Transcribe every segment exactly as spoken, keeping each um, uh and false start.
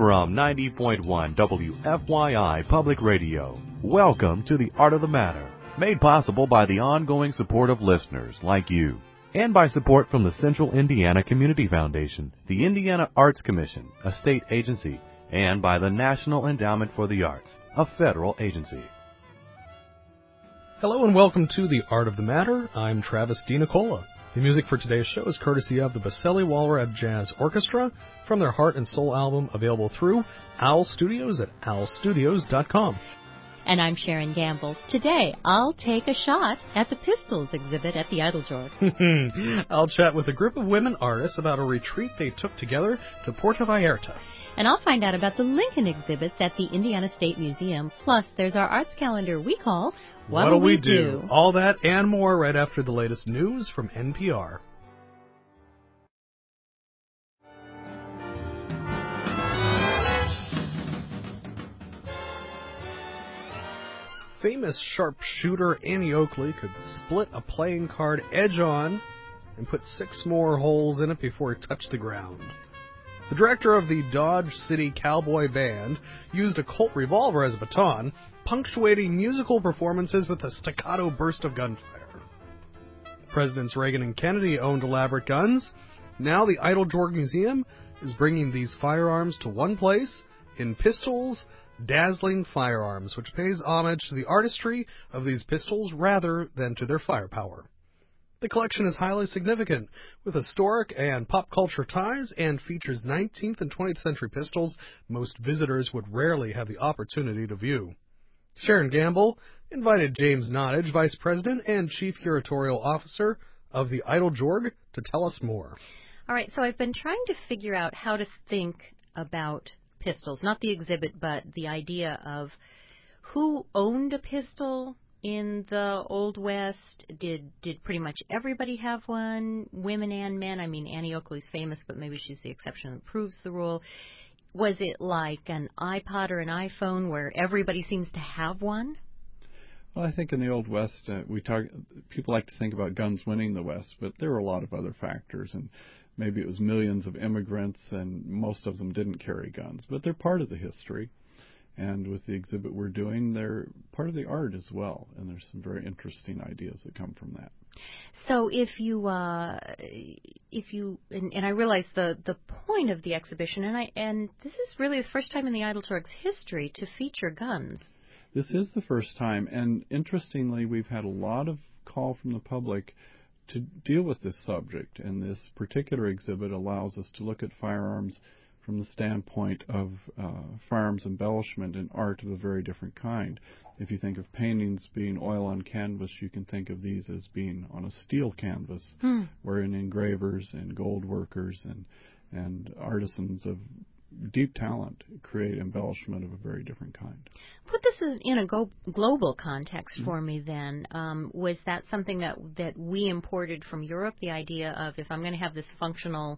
from ninety point one W F Y I Public Radio, welcome to the Art of the Matter, made possible by the ongoing support of listeners like you, and by support from the Central Indiana Community Foundation, the Indiana Arts Commission, a state agency, and by the National Endowment for the Arts, a federal agency. Hello and welcome to the Art of the Matter. I'm Travis DiNicola. The music for today's show is courtesy of the Baselli Walrab Jazz Orchestra from their Heart and Soul album, available through Owl Studios at owl studios dot com. And I'm Sharon Gamble. Today, I'll take a shot at the Pistols exhibit at the Eiteljorg. I'll chat with a group of women artists about a retreat they took together to Puerto Vallarta. And I'll find out about the Lincoln exhibits at the Indiana State Museum. Plus, there's our arts calendar we call What'll, What'll We Do? do? All that and more right after the latest news from N P R. Famous sharpshooter Annie Oakley could split a playing card edge on and put six more holes in it before it touched the ground. The director of the Dodge City Cowboy Band used a Colt revolver as a baton, punctuating musical performances with a staccato burst of gunfire. Presidents Reagan and Kennedy owned elaborate guns. Now the Eiteljorg Museum is bringing these firearms to one place in Pistols Dazzling Firearms, which pays homage to the artistry of these pistols rather than to their firepower. The collection is highly significant, with historic and pop culture ties, and features nineteenth and twentieth century pistols most visitors would rarely have the opportunity to view. Sharon Gamble invited James Nottage, Vice President and Chief Curatorial Officer of the Eiteljorg, to tell us more. All right, so I've been trying to figure out how to think about pistols, not the exhibit, but the idea of who owned a pistol in the Old West. Did did pretty much everybody have one, women and men? I mean, Annie Oakley's famous, but maybe she's the exception that proves the rule. Was it like an iPod or an iPhone where everybody seems to have one? Well, I think in the Old West, uh, we talk. People like to think about guns winning the West, but there were a lot of other factors, and maybe it was millions of immigrants, and most of them didn't carry guns, but they're part of the history. And with the exhibit we're doing, they're part of the art as well, and there's some very interesting ideas that come from that. So if you, uh, if you, and, and I realize the, the point of the exhibition, and I, and this is really the first time in the Eiteljorg's history to feature guns. This is the first time, and interestingly, we've had a lot of call from the public to deal with this subject, and this particular exhibit allows us to look at firearms from the standpoint of uh, firearms embellishment and art of a very different kind. If you think of paintings being oil on canvas, you can think of these as being on a steel canvas, hmm. wherein engravers and gold workers and, and artisans of deep talent create embellishment of a very different kind. Put this in a go- global context mm-hmm. for me then. Um, was that something that, that we imported from Europe, the idea of if I'm going to have this functional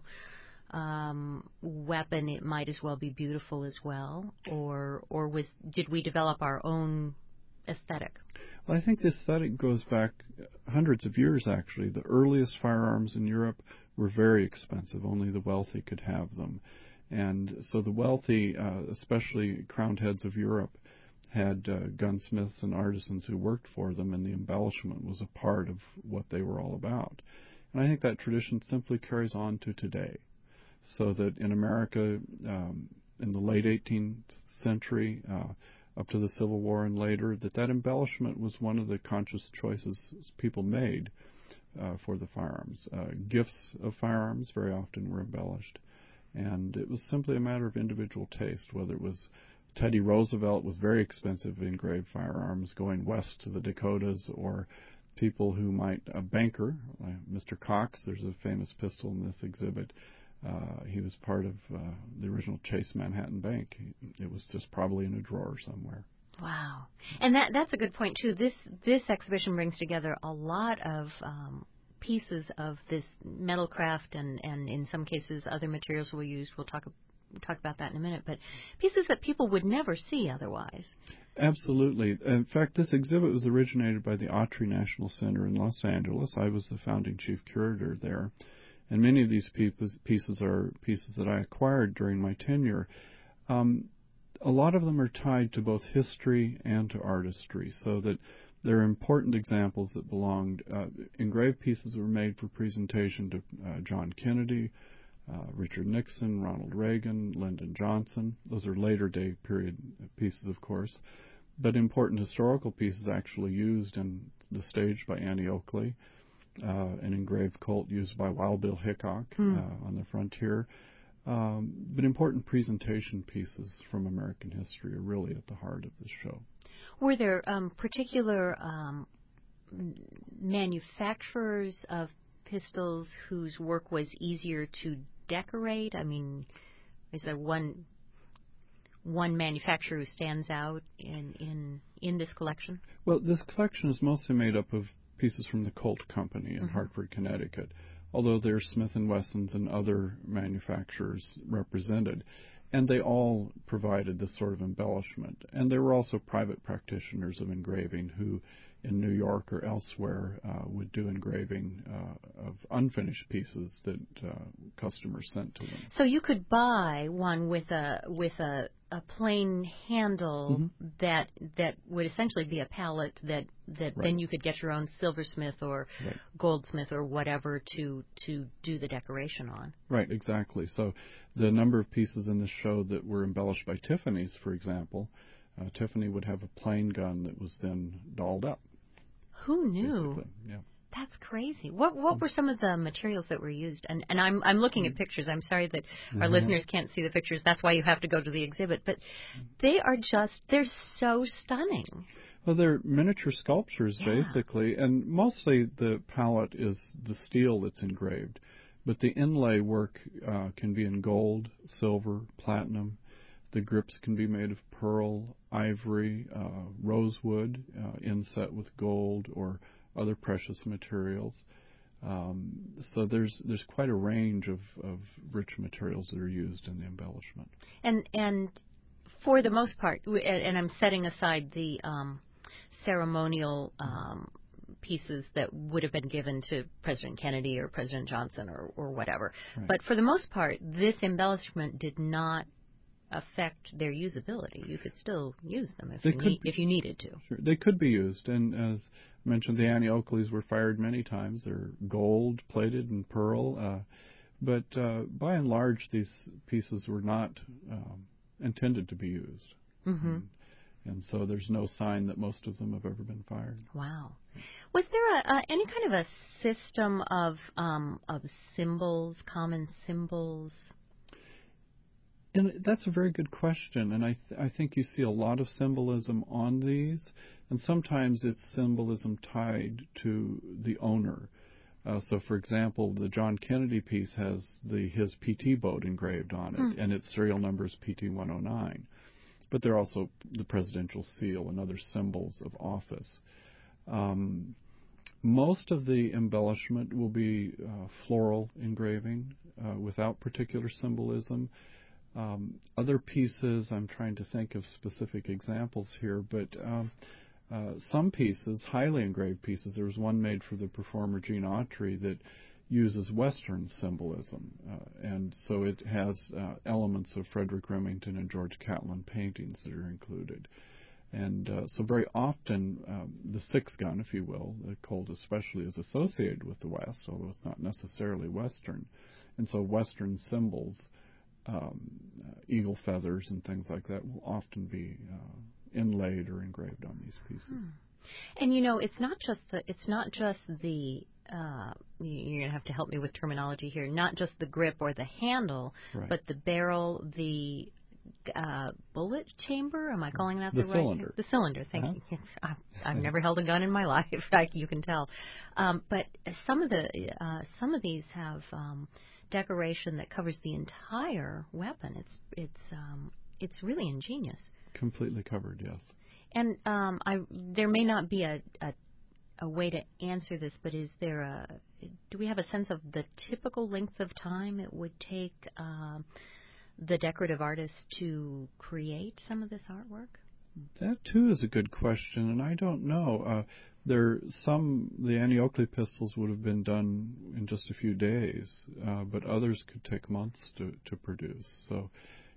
Um, weapon, it might as well be beautiful as well, or or was did we develop our own aesthetic? Well, I think the aesthetic goes back hundreds of years, actually. The earliest firearms in Europe were very expensive. Only the wealthy could have them. And so the wealthy, uh, especially crowned heads of Europe, had uh, gunsmiths and artisans who worked for them, and the embellishment was a part of what they were all about. And I think that tradition simply carries on to today. So that in America, um, in the late eighteenth century, uh, up to the Civil War and later, that that embellishment was one of the conscious choices people made uh, for the firearms. Uh, gifts of firearms very often were embellished. And it was simply a matter of individual taste, whether it was Teddy Roosevelt with very expensive engraved firearms going west to the Dakotas, or people who might, a banker, uh, Mister Cox, there's a famous pistol in this exhibit. Uh, he was part of uh, the original Chase Manhattan Bank. It was just probably in a drawer somewhere. Wow. And that that's a good point, too. This this exhibition brings together a lot of um, pieces of this metal craft and, and, in some cases, other materials we'll use. We'll talk, talk about that in a minute. But pieces that people would never see otherwise. Absolutely. In fact, this exhibit was originated by the Autry National Center in Los Angeles. I was the founding chief curator there. And many of these pieces are pieces that I acquired during my tenure. Um, a lot of them are tied to both history and to artistry, so that they're important examples that belonged. Uh, engraved pieces were made for presentation to uh, John Kennedy, uh, Richard Nixon, Ronald Reagan, Lyndon Johnson. Those are later day period pieces, of course. But important historical pieces actually used in the stage by Annie Oakley, uh, an engraved colt used by Wild Bill Hickok mm. uh, on the frontier. Um, but important presentation pieces from American history are really at the heart of this show. Were there um, particular um, manufacturers of pistols whose work was easier to decorate? I mean, is there one one manufacturer who stands out in in, in this collection? Well, this collection is mostly made up of pieces from the Colt Company in mm-hmm. Hartford, Connecticut, although there's Smith and Wessons and other manufacturers represented. And they all provided this sort of embellishment. And there were also private practitioners of engraving who, in New York or elsewhere, uh, would do engraving uh, of unfinished pieces that uh, customers sent to them. So you could buy one with a with a, a plain handle mm-hmm. that that would essentially be a palette that, that right. then you could get your own silversmith or right. goldsmith or whatever to to do the decoration on. Right, exactly. So the number of pieces in the show that were embellished by Tiffany's, for example, uh, Tiffany would have a plain gun that was then dolled up. Who knew? Basically, yeah. That's crazy. What what were some of the materials that were used? And and I'm I'm looking at pictures. I'm sorry that our mm-hmm. listeners can't see the pictures. That's why you have to go to the exhibit. But they are just they're so stunning. Well, they're miniature sculptures yeah. basically, and mostly the palette is the steel that's engraved, but the inlay work uh, can be in gold, silver, platinum. The grips can be made of pearl, ivory, uh, rosewood, uh, inset with gold or other precious materials. Um, so there's there's quite a range of, of rich materials that are used in the embellishment. And and for the most part, and I'm setting aside the um, ceremonial um, pieces that would have been given to President Kennedy or President Johnson or, or whatever. Right. But for the most part, this embellishment did not affect their usability. You could still use them if, you, need, if you needed to. Sure. They could be used, and as mentioned, the Annie Oakleys were fired many times. They're gold plated and pearl, uh, but uh, by and large, these pieces were not um, intended to be used. Mm-hmm. And, and so there's no sign that most of them have ever been fired. Wow. Was there a, uh, any kind of a system of um, of symbols, common symbols? And that's a very good question, and I th- I think you see a lot of symbolism on these, and sometimes it's symbolism tied to the owner. Uh, so, for example, the John Kennedy piece has the his P T boat engraved on it, hmm. and its serial number is P T one oh nine. But there are also the presidential seal and other symbols of office. Um, most of the embellishment will be uh, floral engraving uh, without particular symbolism. Um, other pieces, I'm trying to think of specific examples here, but um, uh, some pieces, highly engraved pieces, there was one made for the performer Gene Autry that uses Western symbolism, uh, and so it has uh, elements of Frederick Remington and George Catlin paintings that are included. And uh, so very often um, the six gun, if you will, the Colt especially, is associated with the West, although it's not necessarily Western. And so Western symbols, Um, uh, eagle feathers and things like that, will often be uh, inlaid or engraved on these pieces. Hmm. And you know, it's not just the it's not just the uh, you're going to have to help me with terminology here. Not just the grip or the handle, right. but the barrel, the uh, bullet chamber. Am I calling that the, the the cylinder? Right? The cylinder. Thank uh-huh. you. I've, I've never held a gun in my life. I, you can tell. Um, but some of the uh, some of these have Um, decoration that covers the entire weapon. It's it's um, it's really ingenious. Completely covered, yes. And um, I there may not be a, a a way to answer this, but is there a do we have a sense of the typical length of time it would take um, the decorative artist to create some of this artwork? That too is a good question, and I don't know. Uh, there, some the Annie Oakley pistols would have been done in just a few days, uh, but others could take months to, to produce. So,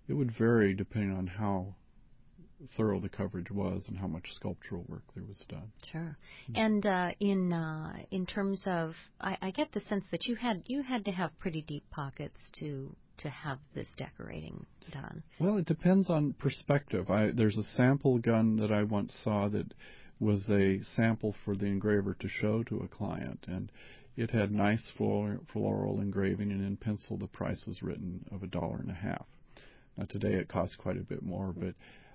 it would vary depending on how thorough the coverage was and how much sculptural work there was done. Sure. And uh, in uh, in terms of, I, I get the sense that you had you had to have pretty deep pockets to to have this decorating done. Well, it depends on perspective. I, there's a sample gun that I once saw that was a sample for the engraver to show to a client, and it had nice floral, floral engraving, and in pencil the price was written of a dollar and a half. Now today it costs quite a bit more, but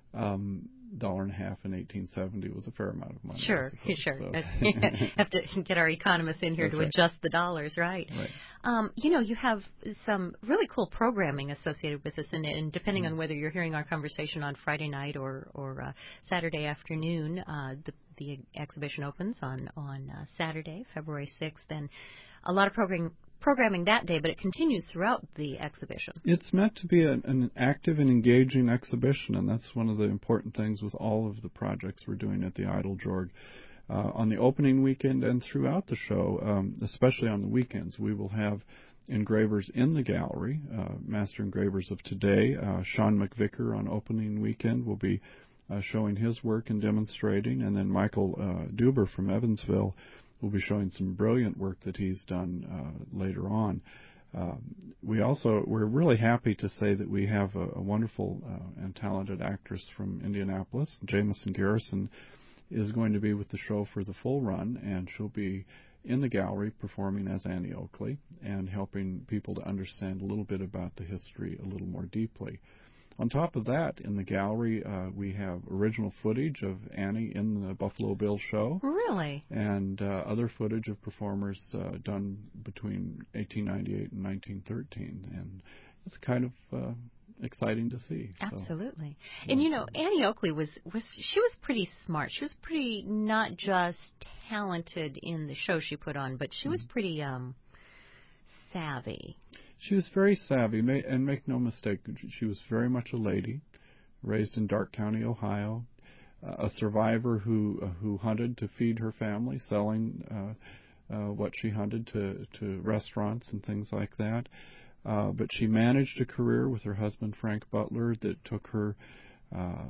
um, dollar and a half in eighteen seventy was a fair amount of money. Sure, I suppose, sure. So. Have to get our economists in here That's to right. adjust the dollars, right? Right. Um, you know, you have some really cool programming associated with this, and, and depending Mm-hmm. on whether you're hearing our conversation on Friday night or or uh, Saturday afternoon, uh, the the exhibition opens on on uh, Saturday, February sixth, and a lot of programming. programming that day, but it continues throughout the exhibition. It's meant to be an, an active and engaging exhibition, and that's one of the important things with all of the projects we're doing at the Eiteljorg. Uh, on the opening weekend and throughout the show, um, especially on the weekends, we will have engravers in the gallery, uh, master engravers of today. Uh, Sean McVicker on opening weekend will be uh, showing his work and demonstrating, and then Michael uh, Duber from Evansville will be showing some brilliant work that he's done uh, later on. Um, we also, we're really happy to say that we have a, a wonderful uh, and talented actress from Indianapolis, Jamison Garrison, is going to be with the show for the full run, and she'll be in the gallery performing as Annie Oakley and helping people to understand a little bit about the history a little more deeply. On top of that, in the gallery, uh, we have original footage of Annie in the Buffalo Bill show. Really? And uh, other footage of performers uh, done between eighteen ninety-eight and nineteen thirteen. And it's kind of uh, exciting to see. Absolutely. So, and, you know, Annie Oakley was, was, she was pretty smart. She was pretty not just talented in the show she put on, but she was pretty um, savvy. She was very savvy, and make no mistake, she was very much a lady, raised in Darke County, Ohio, uh, a survivor who uh, who hunted to feed her family, selling uh, uh, what she hunted to, to restaurants and things like that. Uh, but she managed a career with her husband, Frank Butler, that took her uh,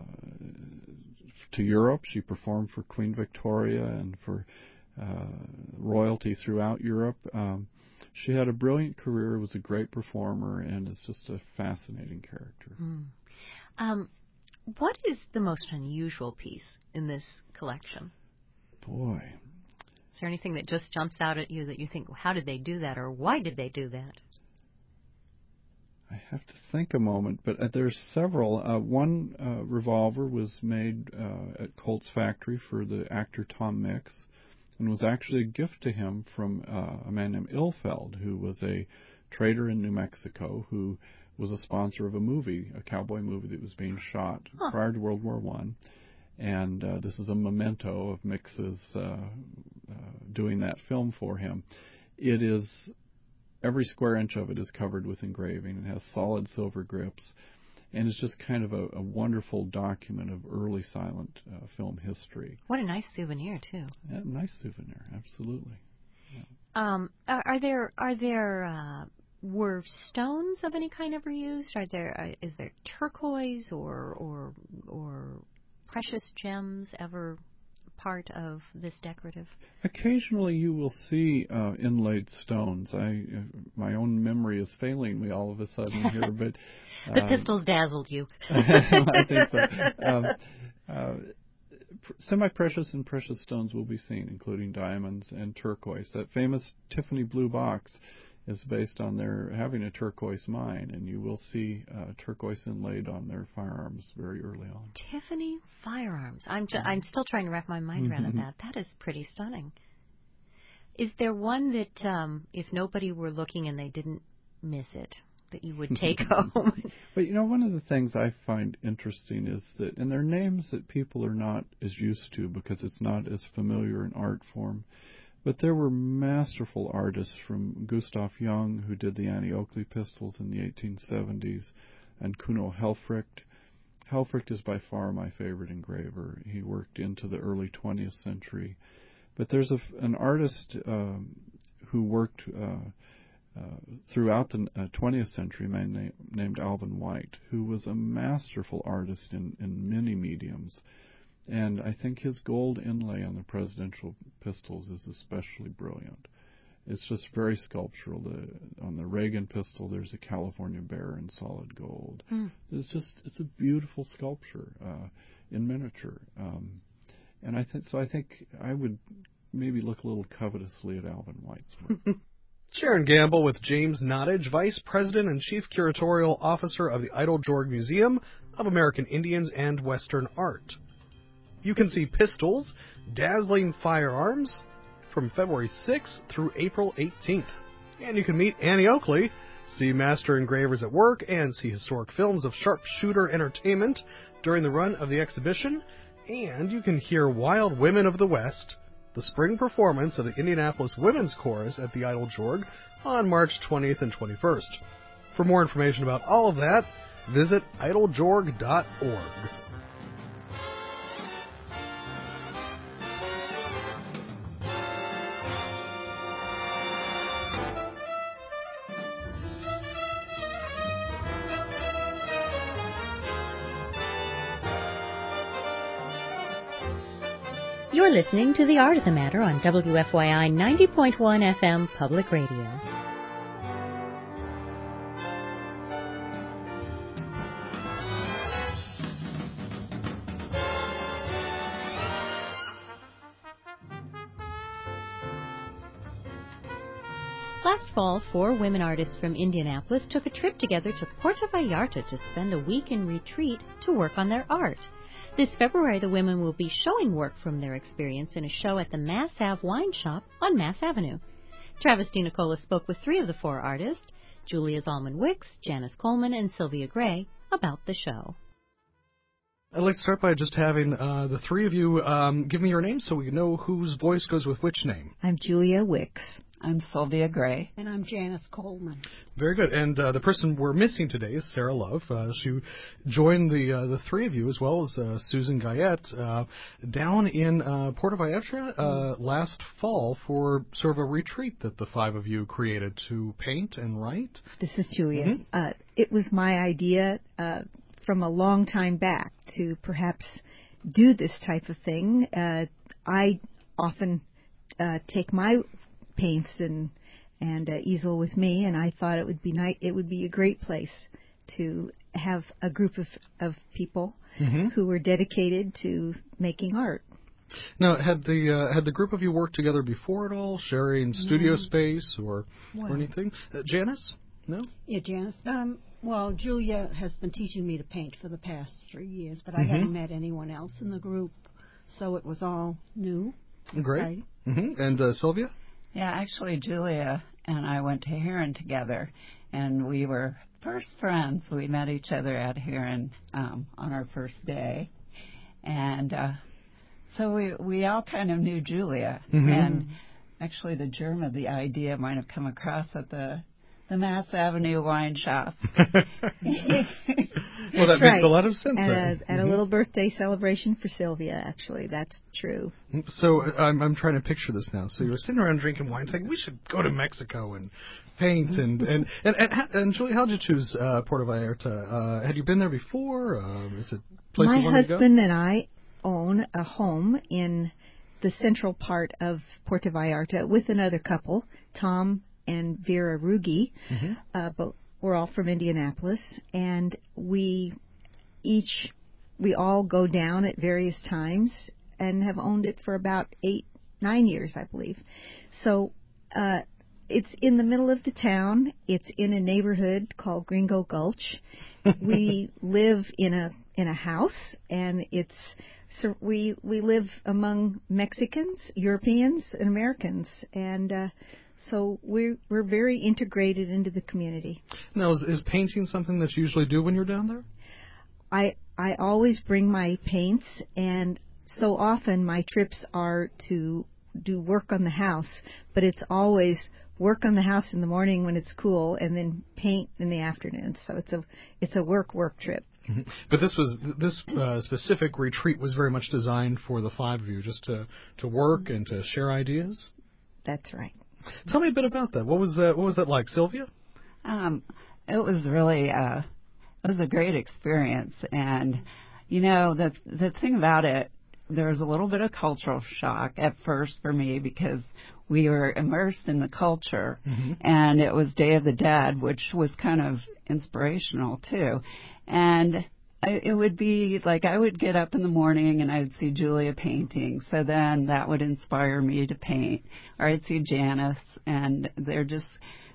to Europe. She performed for Queen Victoria and for uh, royalty throughout Europe. Um, She had a brilliant career, was a great performer, and is just a fascinating character. Mm. Um, what is the most unusual piece in this collection? Boy. Is there anything that just jumps out at you that you think, well, how did they do that, or why did they do that? I have to think a moment, but uh, there's several. Uh, one uh, revolver was made uh, at Colt's factory for the actor Tom Mix, and was actually a gift to him from uh, a man named Ilfeld, who was a trader in New Mexico, who was a sponsor of a movie, a cowboy movie that was being shot huh. prior to World War One. And uh, this is a memento of Mix's uh, uh, doing that film for him. It is, every square inch of it is covered with engraving. It has solid silver grips. And it's just kind of a, a wonderful document of early silent uh, film history. What a nice souvenir, too. Yeah, nice souvenir, absolutely. Yeah. Um, are, are there are there uh, were stones of any kind ever used? Are there uh, is there turquoise or or or precious gems ever part of this decorative? Occasionally you will see uh, inlaid stones. I uh, my own memory is failing me all of a sudden here, but the um, pistols dazzled you. I think so. Um, uh, pr- semi-precious and precious stones will be seen, including diamonds and turquoise. That famous Tiffany blue box is based on their having a turquoise mine, and you will see uh, turquoise inlaid on their firearms very early on. Tiffany firearms. I'm ju- I'm still trying to wrap my mind around that. That is pretty stunning. Is there one that, um, if nobody were looking and they didn't miss it, that you would take home? But you know, one of the things I find interesting is that, and they're names that people are not as used to because it's not as familiar an art form, but there were masterful artists from Gustav Jung, who did the Annie Oakley pistols in the eighteen seventies, and Kuno Helfricht. Helfricht is by far my favorite engraver. He worked into the early twentieth century. But there's a, an artist um, who worked uh, uh, throughout the uh, twentieth century, a man na- named Alvin White, who was a masterful artist in, in many mediums. And I think his gold inlay on the presidential pistols is especially brilliant. It's just very sculptural. The, on the Reagan pistol, there's a California bear in solid gold. Mm. It's just, it's a beautiful sculpture uh, in miniature. Um, and I think so. I think I would maybe look a little covetously at Alvin White's work. Sharon Gamble with James Nottage, Vice President and Chief Curatorial Officer of the Eiteljorg Museum of American Indians and Western Art. You can see pistols, dazzling firearms, from February sixth through April eighteenth. And you can meet Annie Oakley, see master engravers at work, and see historic films of sharpshooter entertainment during the run of the exhibition. And you can hear Wild Women of the West, the spring performance of the Indianapolis Women's Chorus at the Eiteljorg on March twentieth and twenty-first. For more information about all of that, visit eiteljorg dot org. You're listening to The Art of the Matter on W F Y I ninety point one F M Public Radio. Last fall, four women artists from Indianapolis took a trip together to Puerto Vallarta to spend a week in retreat to work on their art. This February, the women will be showing work from their experience in a show at the Mass Ave Wine Shop on Mass Avenue. Travis DiNicola spoke with three of the four artists, Julia Zalman-Wicks, Janice Coleman, and Sylvia Gray, about the show. I'd like to start by just having uh, the three of you um, give me your names so we know whose voice goes with which name. I'm Julia Wicks. I'm Sylvia Gray. And I'm Janice Coleman. Very good. And uh, the person we're missing today is Sarah Love. Uh, she joined the uh, the three of you, as well as uh, Susan Guyette, uh, down in uh, Puerto Vallarta uh, mm-hmm. last fall for sort of a retreat that the five of you created to paint and write. This is Julia. Mm-hmm. Uh, it was my idea uh, from a long time back to perhaps do this type of thing. Uh, I often uh, take my paints and and uh, easel with me, and I thought it would be nice. It would be a great place to have a group of of people mm-hmm. who were dedicated to making art. Now, had the uh, had the group of you worked together before at all, sharing studio no. space or well, or anything? Uh, Janice, no. Yeah, Janice. Um, well, Julia has been teaching me to paint for the past three years, but I mm-hmm. hadn't met anyone else in the group, so it was all new. Great. Right? Mm-hmm. And uh, Sylvia? Yeah, actually, Julia and I went to Heron together, and we were first friends. We met each other at Heron um, on our first day, and uh, so we we all kind of knew Julia. Mm-hmm. And actually, the germ of the idea might have come across at the the Mass Avenue Wine Shop. Well, that That's makes right. a lot of sense. At, then. a, at mm-hmm. a little birthday celebration for Sylvia, actually. That's true. So I'm I'm trying to picture this now. So you were sitting around drinking wine, thinking we should go to Mexico and paint and and and and, and, and Julie, how did you choose uh, Puerto Vallarta? Uh, had you been there before? Uh, is it a place My you wanted to go? husband and I own a home in the central part of Puerto Vallarta with another couple, Tom and Vera Rugi, mm-hmm. uh, but we're all from Indianapolis, and we each, we all go down at various times and have owned it for about eight, nine years, I believe. So uh, it's in the middle of the town. It's in a neighborhood called Gringo Gulch. We live in a in a house, and it's so we we live among Mexicans, Europeans, and Americans, and uh, so we're we're very integrated into the community. Now, is, is painting something that you usually do when you're down there? I I always bring my paints, and so often my trips are to do work on the house, but it's always work on the house in the morning when it's cool, and then paint in the afternoon. So it's a it's a work work trip. Mm-hmm. But this was this uh, specific retreat was very much designed for the five of you, just to to work and to share ideas. That's right. Tell me a bit about that. What was that? What was that like, Sylvia? Um, it was really uh, it was a great experience, and you know the the thing about it, there was a little bit of cultural shock at first for me because we were immersed in the culture, mm-hmm. and it was Day of the Dead, which was kind of inspirational too, and I, it would be like I would get up in the morning and I would see Julia painting, so then that would inspire me to paint, or I'd see Janice, and they're just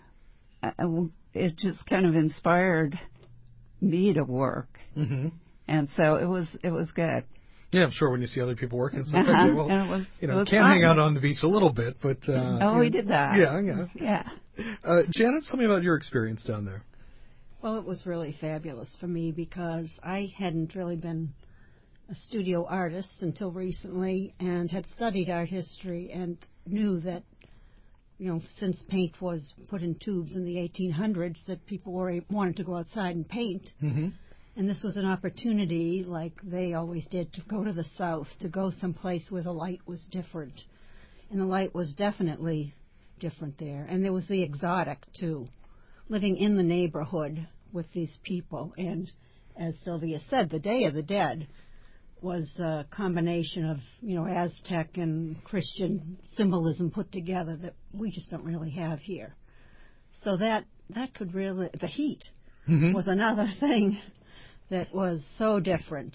it just kind of inspired me to work, mm-hmm. and so it was it was good. Yeah, I'm sure when you see other people working, it's like, uh-huh. okay, well, it was, you know, it can fun. hang out on the beach a little bit, but uh, oh, we know, did that. Yeah, yeah, yeah. Uh, Janet, tell me about your experience down there. Well, it was really fabulous for me because I hadn't really been a studio artist until recently, and had studied art history and knew that, you know, since paint was put in tubes in the eighteen hundreds, that people were wanted to go outside and paint. Mm-hmm. And this was an opportunity, like they always did, to go to the south, to go someplace where the light was different. And the light was definitely different there. And there was the exotic, too, living in the neighborhood with these people. And as Sylvia said, the Day of the Dead was a combination of, you know, Aztec and Christian symbolism put together that we just don't really have here. So that, that could really, the heat mm-hmm. was another thing that was so different.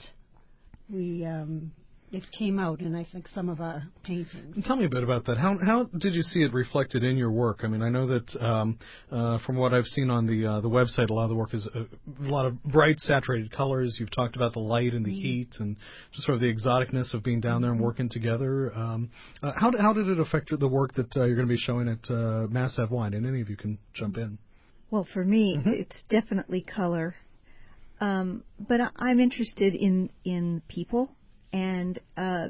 We um, it came out in, I think, some of our paintings. Tell me a bit about that. How how did you see it reflected in your work? I mean, I know that um, uh, from what I've seen on the uh, the website, a lot of the work is a, a lot of bright, saturated colors. You've talked about the light and the mm-hmm. heat and just sort of the exoticness of being down there and working together. Um, uh, how how did it affect the work that uh, you're going to be showing at uh, Mass Ave Wine? And any of you can jump in. Well, for me, mm-hmm. it's definitely color. Um, but I'm interested in, in people and uh,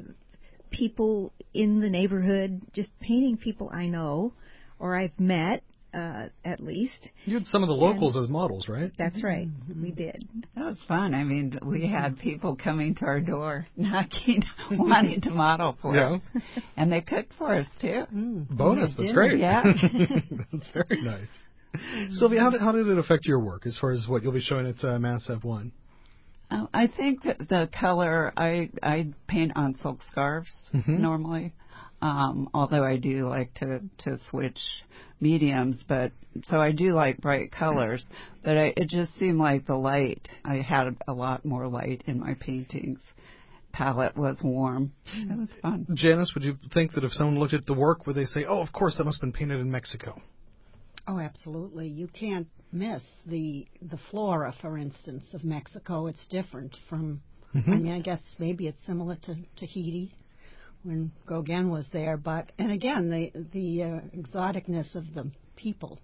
people in the neighborhood, just painting people I know or I've met, uh, at least. You had some of the locals and as models, right? That's right. Mm-hmm. We did. That was fun. I mean, we had people coming to our door, knocking, wanting to model for yeah. us. And they cooked for us, too. Mm. Bonus. That's did. great. Yeah. That's very nice. Sylvia, how did, how did it affect your work as far as what you'll be showing at uh, Mass Ave Wine? Uh, I think that the color, I I paint on silk scarves mm-hmm. normally, um, although I do like to, to switch mediums. But so I do like bright colors, but I, it just seemed like the light, I had a lot more light in my paintings. Palette was warm. It was fun. Janice, would you think that if someone looked at the work, would they say, oh, of course, that must have been painted in Mexico? Oh, absolutely. You can't miss the the flora, for instance, of Mexico. It's different from, mm-hmm. I mean, I guess maybe it's similar to Tahiti when Gauguin was there. But, and again, the, the uh, exoticness of the people,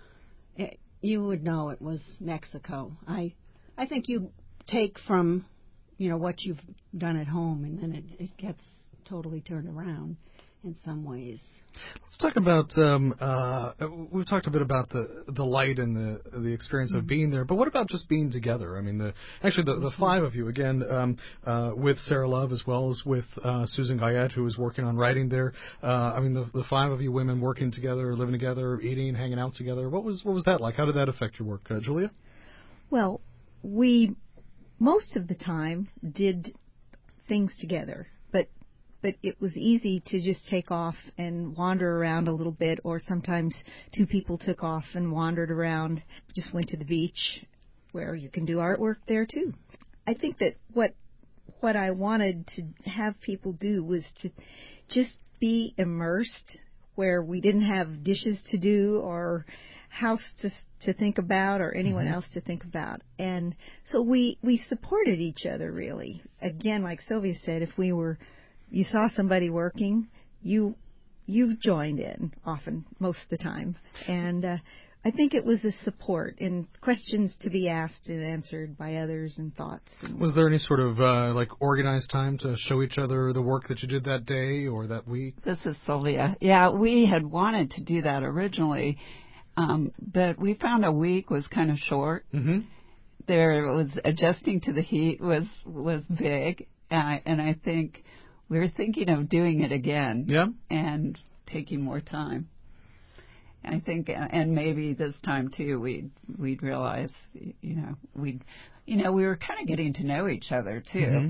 it, you would know it was Mexico. I I think you take from, you know, what you've done at home, and then it, it gets totally turned around in some ways. Let's talk about, um, uh, we've talked a bit about the the light and the the experience mm-hmm. of being there, but what about just being together? I mean, the actually the, the mm-hmm. five of you, again, um, uh, with Sarah Love as well as with uh, Susan Guyette, who was working on writing there. Uh, I mean, the, the five of you women working together, living together, eating, hanging out together. What was what was that like? How did that affect your work, uh, Julia? Well, we most of the time did things together, but but it was easy to just take off and wander around a little bit, or sometimes two people took off and wandered around, just went to the beach where you can do artwork there too. I think that what what I wanted to have people do was to just be immersed where we didn't have dishes to do or house to to think about or anyone mm-hmm. else to think about. And so we, we supported each other, really. Again, like Sylvia said, if we were you saw somebody working, you you joined in often, most of the time. And uh, I think it was a support in questions to be asked and answered by others and thoughts. And was there any sort of uh, like organized time to show each other the work that you did that day or that week? This is Sylvia. Yeah, we had wanted to do that originally, um, but we found a week was kind of short. Mm-hmm. There was adjusting to the heat was was big, uh, and I think we were thinking of doing it again. Yeah. And taking more time. I think, and maybe this time too, we'd we'd realize, you know, we'd, you know, we were kind of getting to know each other too. Mm-hmm.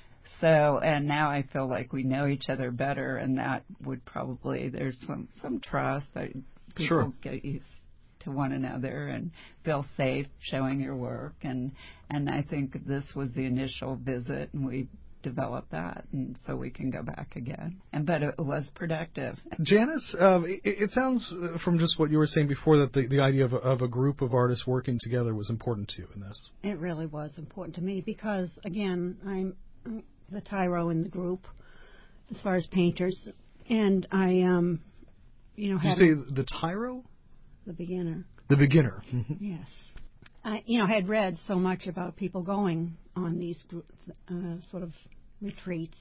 So, and now I feel like we know each other better, and that would probably, there's some some trust that people sure. get used to one another and feel safe showing your work, and and I think this was the initial visit, and we develop that, and so we can go back again. And but it was productive. Janice, um, it, it sounds uh, from just what you were saying before that the, the idea of a, of a group of artists working together was important to you in this. It really was important to me because, again, I'm, I'm the tyro in the group as far as painters, and I, um, you know, Did had you say the tyro? The beginner. The beginner. Yes. I, you know, had read so much about people going on these uh, sort of retreats,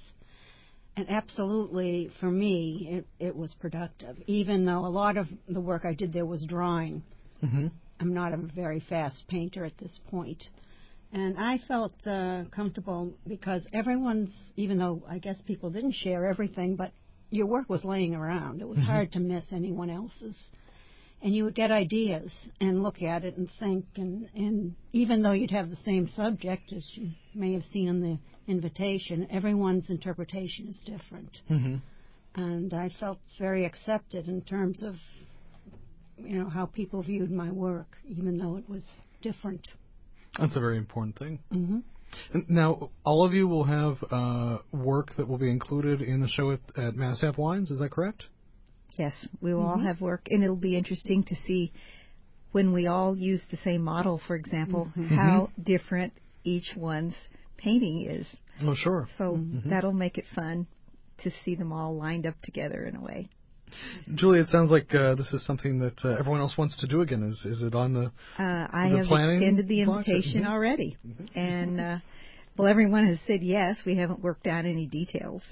and absolutely, for me, it, it was productive. Even though a lot of the work I did there was drawing, mm-hmm. I'm not a very fast painter at this point, and I felt uh, comfortable because everyone's. Even though I guess people didn't share everything, but your work was laying around. It was mm-hmm. hard to miss anyone else's. And you would get ideas and look at it and think, and, and even though you'd have the same subject, as you may have seen in the invitation, everyone's interpretation is different. Mm-hmm. And I felt very accepted in terms of, you know, how people viewed my work, even though it was different. That's a very important thing. Mm-hmm. Now, all of you will have uh, work that will be included in the show at, at Mass Ave Wines, is that correct? Yes, we will mm-hmm. all have work, and it'll be interesting to see when we all use the same model, for example, mm-hmm. how different each one's painting is. Oh, sure. So mm-hmm. that'll make it fun to see them all lined up together in a way. Julie, it sounds like uh, this is something that uh, everyone else wants to do again. Is is it on the uh, I the have extended the invitation mm-hmm. already, mm-hmm. and uh, well, everyone has said yes. We haven't worked out any details.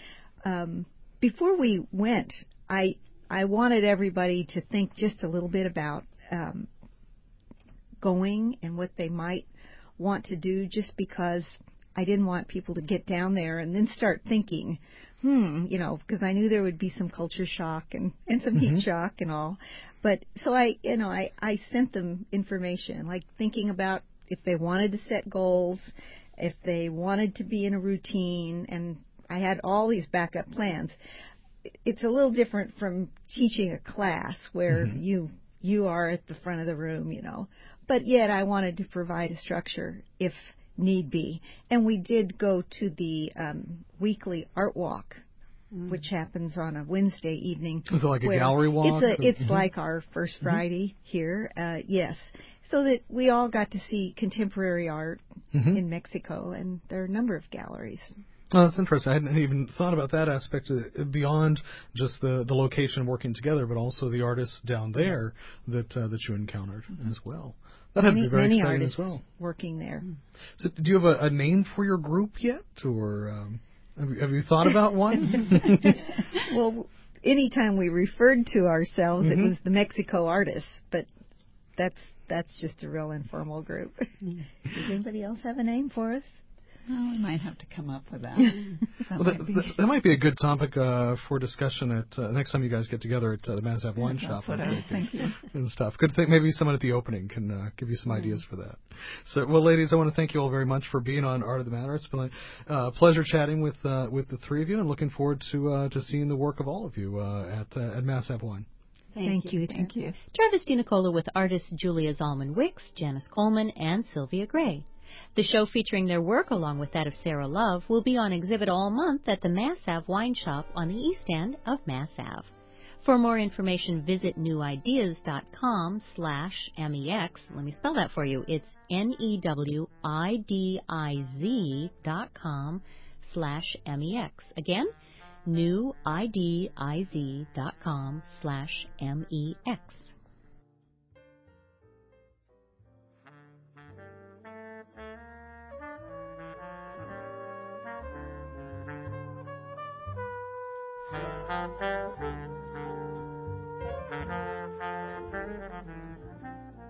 Um, before we went, I I wanted everybody to think just a little bit about um, going and what they might want to do, just because I didn't want people to get down there and then start thinking, hmm, you know, because I knew there would be some culture shock and, and some mm-hmm. heat shock and all. But so I, you know, I, I sent them information, like thinking about if they wanted to set goals, if they wanted to be in a routine, and I had all these backup plans. It's a little different from teaching a class where mm-hmm. you you are at the front of the room, you know. But yet I wanted to provide a structure if need be. And we did go to the um, weekly art walk, mm. which happens on a Wednesday evening. Is it like a gallery walk? It's, a, it's mm-hmm. like our first Friday mm-hmm. here, uh, yes. So that we all got to see contemporary art mm-hmm. in Mexico, and there are a number of galleries. Oh, that's interesting. I hadn't even thought about that aspect of it, beyond just the, the location working together, but also the artists down there that uh, that you encountered mm-hmm. as well. That many, had to be very many exciting artists as well. Working there. So, do you have a, a name for your group yet, or um, have, you, have you thought about one? Well, anytime we referred to ourselves, mm-hmm. it was the Mexico Artists, but that's that's just a real informal group. Does anybody else have a name for us? Well, we might have to come up with that. That, well, might, that, be... that might be a good topic uh, for discussion at uh, next time you guys get together at uh, the Mass Ave Wine yeah, Shop. That's what I was thinking. And stuff. Good thing maybe someone at the opening can uh, give you some mm. ideas for that. So, well, ladies, I want to thank you all very much for being on Art of the Matter. It's been a uh, pleasure chatting with uh, with the three of you, and looking forward to uh, to seeing the work of all of you uh, at uh, at Mass Ave Wine. Thank, Thank you. you. Thank you. Travis DiNicola with artists Julia Zalman-Wicks, Janice Coleman, and Sylvia Gray. The show featuring their work, along with that of Sarah Love, will be on exhibit all month at the Mass Ave Wine Shop on the east end of Mass Ave. For more information, visit newideas.com slash MEX. Let me spell that for you. It's N-E-W-I-D-I-Z dot com slash MEX. Again, newidiz dot com slash MEX.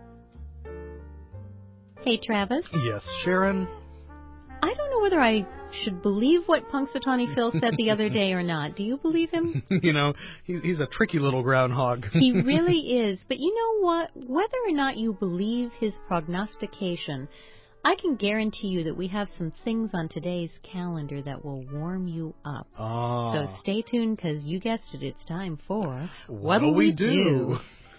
Hey, Travis. Yes, Sharon. I don't know whether I should believe what Punxsutawney Phil said the other day or not. Do you believe him? You know, he, he's a tricky little groundhog. He really is. But you know what? Whether or not you believe his prognostication, I can guarantee you that we have some things on today's calendar that will warm you up. Ah. So stay tuned, because you guessed it, it's time for What'll What'll We We Do? Do?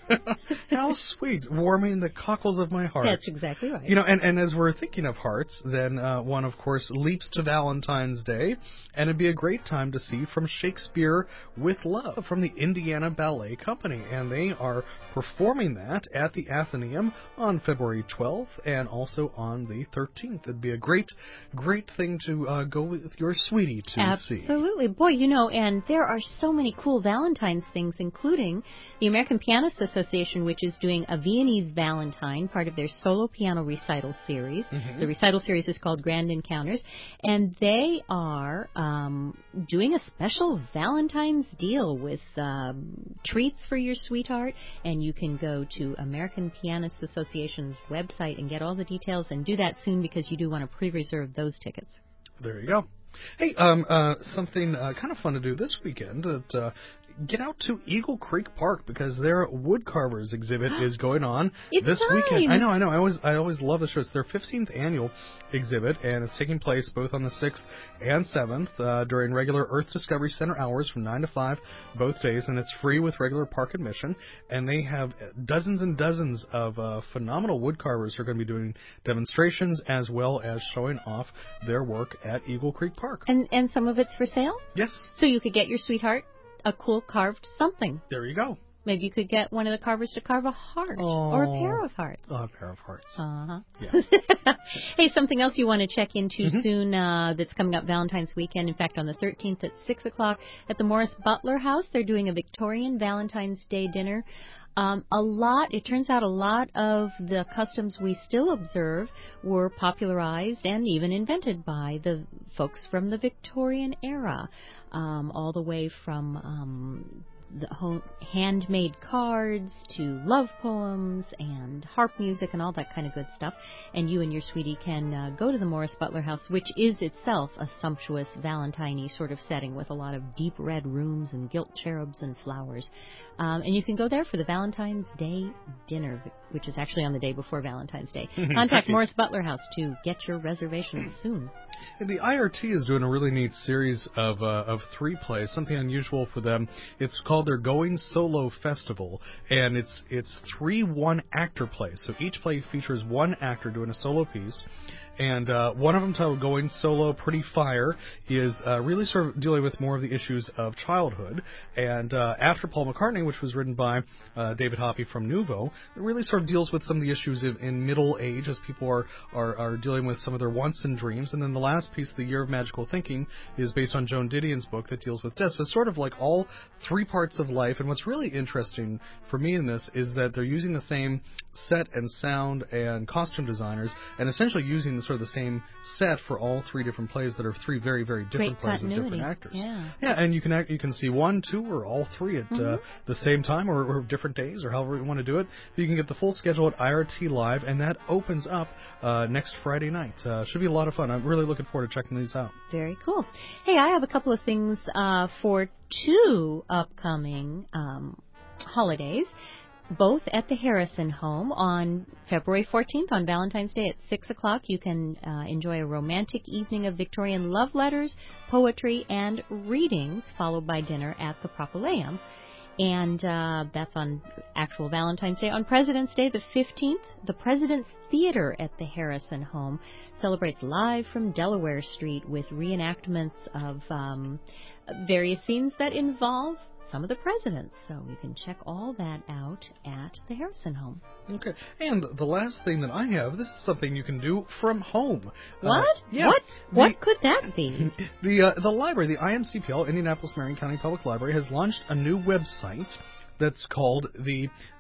How sweet, warming the cockles of my heart. That's exactly right. You know, and, and as we're thinking of hearts, then uh, one, of course, leaps to Valentine's Day, and it'd be a great time to see From Shakespeare with Love from the Indiana Ballet Company, and they are performing that at the Athenaeum on February twelfth and also on the thirteenth. It'd be a great, great thing to uh, go with your sweetie to Absolutely. see. Absolutely. Boy, you know, and there are so many cool Valentine's things, including the American Pianist Association, which is doing a Viennese Valentine, part of their solo piano recital series. Mm-hmm. The recital series is called Grand Encounters, and they are um, doing a special Valentine's deal with um, treats for your sweetheart, and you can go to American Pianist Association's website and get all the details, and do that soon, because you do want to pre-reserve those tickets. There you go. Hey, um, uh, something uh, kind of fun to do this weekend. That uh, get out to Eagle Creek Park, because their woodcarvers exhibit is going on it's this time. weekend. I know, I know. I always, I always love the show. It's their fifteenth annual exhibit, and it's taking place both on the sixth and seventh uh, during regular Earth Discovery Center hours from nine to five both days, and it's free with regular park admission. And they have dozens and dozens of uh, phenomenal woodcarvers who are going to be doing demonstrations as well as showing off their work at Eagle Creek Park. And and some of it's for sale? Yes. So you could get your sweetheart a cool carved something. There you go. Maybe you could get one of the carvers to carve a heart oh, or a pair of hearts. Oh, a pair of hearts. Uh-huh. Yeah. Hey, something else you want to check into mm-hmm. soon uh, that's coming up Valentine's weekend. In fact, on the thirteenth at six o'clock at the Morris Butler House, they're doing a Victorian Valentine's Day dinner. Um, a lot, it turns out a lot of the customs we still observe were popularized and even invented by the folks from the Victorian era, um, all the way from um, the home, handmade cards to love poems and harp music and all that kind of good stuff. And you and your sweetie can uh, go to the Morris Butler House, which is itself a sumptuous Valentine-y sort of setting with a lot of deep red rooms and gilt cherubs and flowers. Um, and you can go there for the Valentine's Day dinner, which is actually on the day before Valentine's Day. Contact Morris Butler House to get your reservations soon. And the I R T is doing a really neat series of uh, of three plays, something unusual for them. It's called their Going Solo Festival, and it's it's three one-actor plays. So each play features one actor doing a solo piece. And uh, one of them, titled Going Solo Pretty Fire, is uh, really sort of dealing with more of the issues of childhood. And uh, After Paul McCartney, which was written by uh, David Hoppy from Nouveau, it really sort of deals with some of the issues in, in middle age as people are, are, are dealing with some of their wants and dreams. And then the last piece, The Year of Magical Thinking, is based on Joan Didion's book that deals with death. So it's sort of like all three parts of life. And what's really interesting for me in this is that they're using the same set and sound and costume designers and essentially using the sort of the same set for all three different plays that are three very, very different Great plays with continuity. different actors. Yeah. Yeah, and you can act, you can see one, two, or all three at mm-hmm. uh, the same time or, or different days or however you want to do it. You can get the full schedule at I R T Live, and that opens up uh, next Friday night. Uh, should be a lot of fun. I'm really looking forward to checking these out. Very cool. Hey, I have a couple of things uh, for two upcoming um, holidays. Both at the Harrison home on February fourteenth on Valentine's Day at six o'clock. You can uh, enjoy a romantic evening of Victorian love letters, poetry, and readings, followed by dinner at the Propylaeum. And uh, that's on actual Valentine's Day. On President's Day, the fifteenth, the President's Theater at the Harrison home celebrates Live from Delaware Street with reenactments of um, various scenes that involve some of the presidents. So you can check all that out at the Harrison home. Okay. And the last thing that I have, this is something you can do from home. What? Uh, yeah. What? The, what could that be? The uh, the library, the I M C P L, Indianapolis Marion County Public Library, has launched a new website that's called the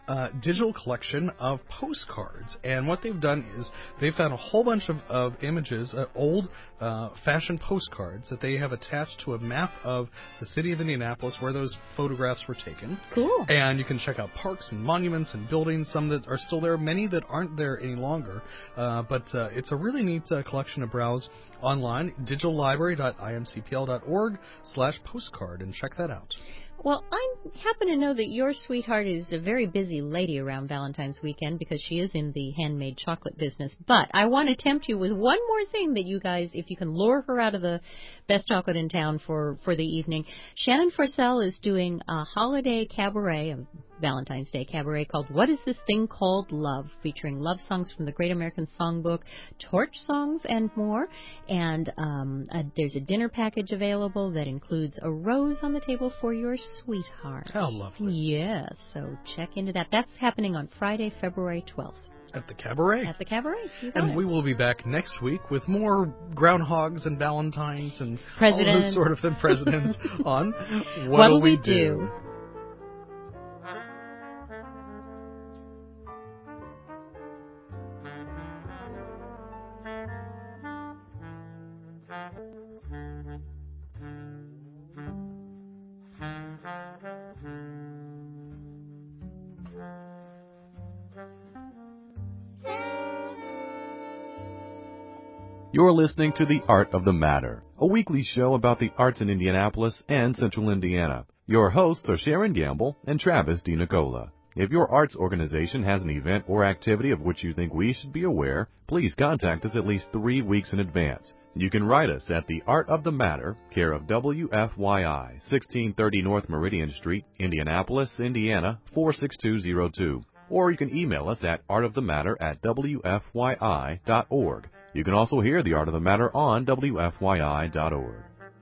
uh, digital collection of postcards. And what they've done is they've found a whole bunch of, of images, uh, old uh, fashioned postcards that they have attached to a map of the city of Indianapolis where those photographs were taken. Cool. And you can check out parks and monuments and buildings, some that are still there, many that aren't there any longer. Uh, but uh, it's a really neat uh, collection to browse online, digital library dot i m c p l dot org slash postcard, and check that out. Well, I happen to know that your sweetheart is a very busy lady around Valentine's weekend because she is in the handmade chocolate business. But I want to tempt you with one more thing that you guys, if you can lure her out of the best chocolate in town for, for the evening. Shannon Forsell is doing a holiday cabaret, a Valentine's Day cabaret called What Is This Thing Called Love, featuring love songs from the Great American Songbook, torch songs, and more. And um, uh, there's a dinner package available that includes a rose on the table for your sweetheart. How lovely. Yes, so check into that. That's happening on Friday, February twelfth. At the cabaret. At the cabaret. You got And it. we will be back next week with more groundhogs and valentines and President. all those sort of things, presidents on What'll, What'll We We Do? Do? You're listening to The Art of the Matter, a weekly show about the arts in Indianapolis and Central Indiana. Your hosts are Sharon Gamble and Travis DiNicola. If your arts organization has an event or activity of which you think we should be aware, please contact us at least three weeks in advance. You can write us at The Art of the Matter, care of W F Y I, sixteen thirty North Meridian Street, Indianapolis, Indiana, four six two zero two. Or you can email us at artofthematter at w f y i dot org. You can also hear The Art of the Matter on w f y i dot org.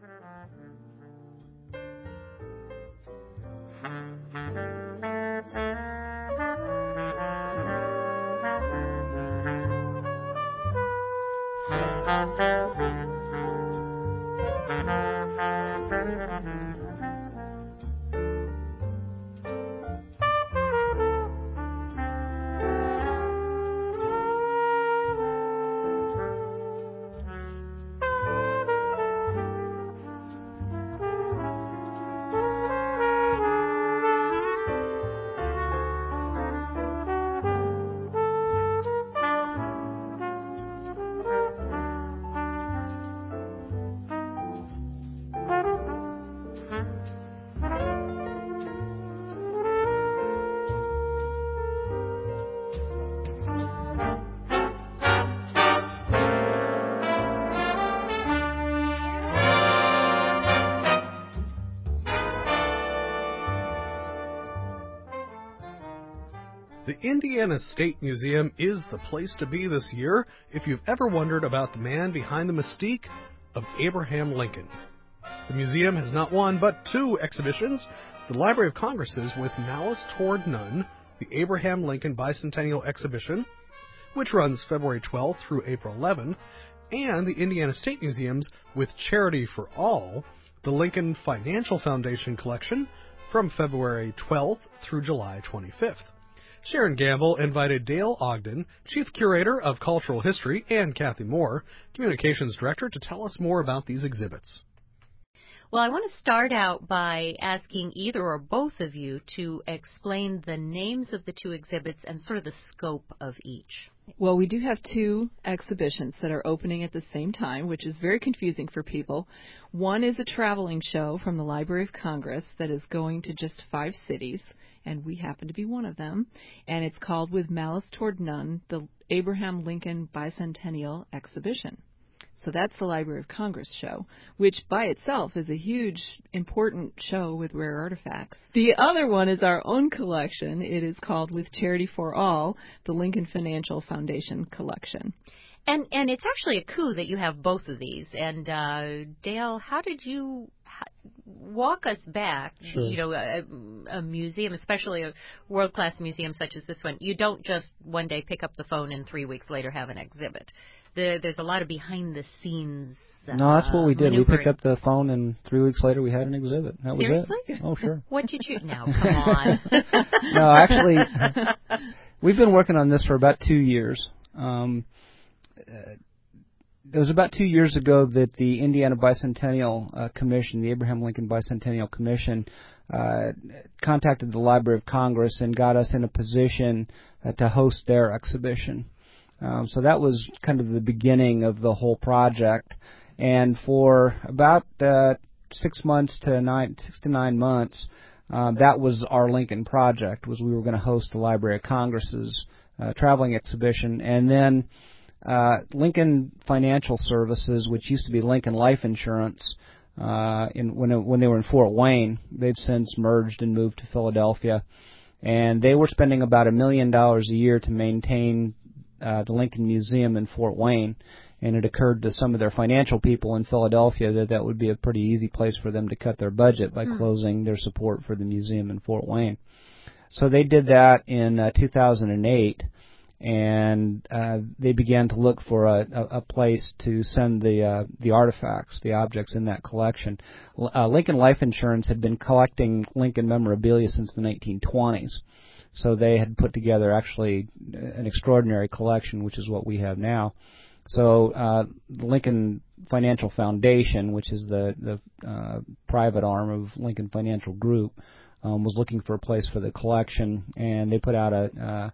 The Indiana State Museum is the place to be this year if you've ever wondered about the man behind the mystique of Abraham Lincoln. The museum has not one but two exhibitions, the Library of Congress's With Malice Toward None, the Abraham Lincoln Bicentennial Exhibition, which runs February twelfth through April eleventh, and the Indiana State Museum's With Charity for All, the Lincoln Financial Foundation Collection, from February twelfth through July twenty-fifth. Sharon Gamble invited Dale Ogden, Chief Curator of Cultural History, and Kathy Moore, Communications Director, to tell us more about these exhibits. Well, I want to start out by asking either or both of you to explain the names of the two exhibits and sort of the scope of each. Well, we do have two exhibitions that are opening at the same time, which is very confusing for people. One is a traveling show from the Library of Congress that is going to just five cities, and we happen to be one of them, and it's called With Malice Toward None, the Abraham Lincoln Bicentennial Exhibition. So that's the Library of Congress show, which by itself is a huge, important show with rare artifacts. The other one is our own collection. It is called With Charity for All, the Lincoln Financial Foundation Collection. And and it's actually a coup that you have both of these. And uh, Dale, how did you, how, walk us back. Sure. You know, a, a museum, especially a world-class museum such as this one, you don't just one day pick up the phone and three weeks later have an exhibit. The, there's a lot of behind-the-scenes uh, No, that's what we did. We maneuvering. picked up the phone, and three weeks later we had an exhibit. That Seriously? was it. Oh, sure. What did you... Now, come on. No, actually, we've been working on this for about two years. Um, uh, it was about two years ago that the Indiana Bicentennial uh, Commission, the Abraham Lincoln Bicentennial Commission, uh, contacted the Library of Congress and got us in a position uh, to host their exhibition. Um, so that was kind of the beginning of the whole project. And for about uh, six months to nine, six to nine months, uh, that was our Lincoln project. Was we were going to host the Library of Congress's uh, traveling exhibition, and then uh, Lincoln Financial Services, which used to be Lincoln Life Insurance, uh, in when it, when they were in Fort Wayne, they've since merged and moved to Philadelphia, and they were spending about a million dollars a year to maintain uh, the Lincoln Museum in Fort Wayne. And it occurred to some of their financial people in Philadelphia that that would be a pretty easy place for them to cut their budget by mm. closing their support for the museum in Fort Wayne. So they did that in uh, two thousand eight, and uh, they began to look for a, a, a place to send the uh, the artifacts, the objects in that collection. Uh, Lincoln Life Insurance had been collecting Lincoln memorabilia since the nineteen twenties. So they had put together actually an extraordinary collection, which is what we have now. So uh, the Lincoln Financial Foundation, which is the, the uh, private arm of Lincoln Financial Group, um, was looking for a place for the collection, and they put out a,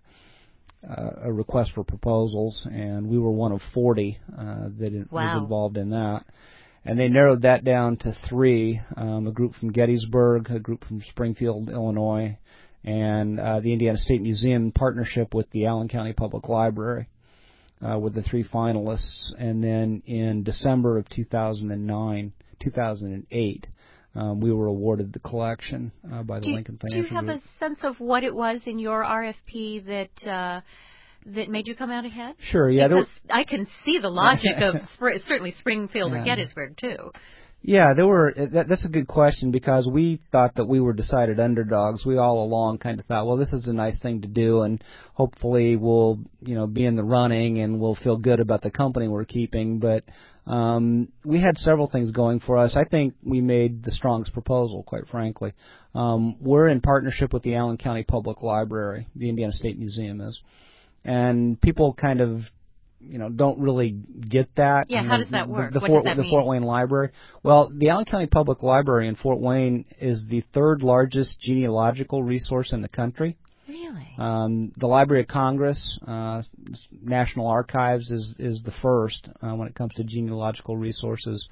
uh, a request for proposals, and we were one of forty uh, that wow. was involved in that. And they narrowed that down to three, um, a group from Gettysburg, a group from Springfield, Illinois, and uh, the Indiana State Museum in partnership with the Allen County Public Library. Uh, with the three finalists, and then in December of two thousand nine, two thousand eight, um, we were awarded the collection uh, by the do, Lincoln Financial Group. Do you have Group. a sense of what it was in your R F P that uh, that made you come out ahead? Sure, yeah. Because there were, I can see the logic of Spr- certainly Springfield yeah. or Gettysburg too. Yeah, there were. That, that's a good question because we thought that we were decided underdogs. We all along kind of thought, well, this is a nice thing to do, and hopefully we'll, you know, be in the running and we'll feel good about the company we're keeping. But um, we had several things going for us. I think we made the strongest proposal, quite frankly. Um, we're in partnership with the Allen County Public Library, the Indiana State Museum is, and people kind of, you know, don't really get that. Yeah, and how the, does that work? The, the what Fort, does that the mean? Fort Wayne Library. Well, the Allen County Public Library in Fort Wayne is the third largest genealogical resource in the country. Really? Um, the Library of Congress, uh, National Archives is is the first uh, when it comes to genealogical resources.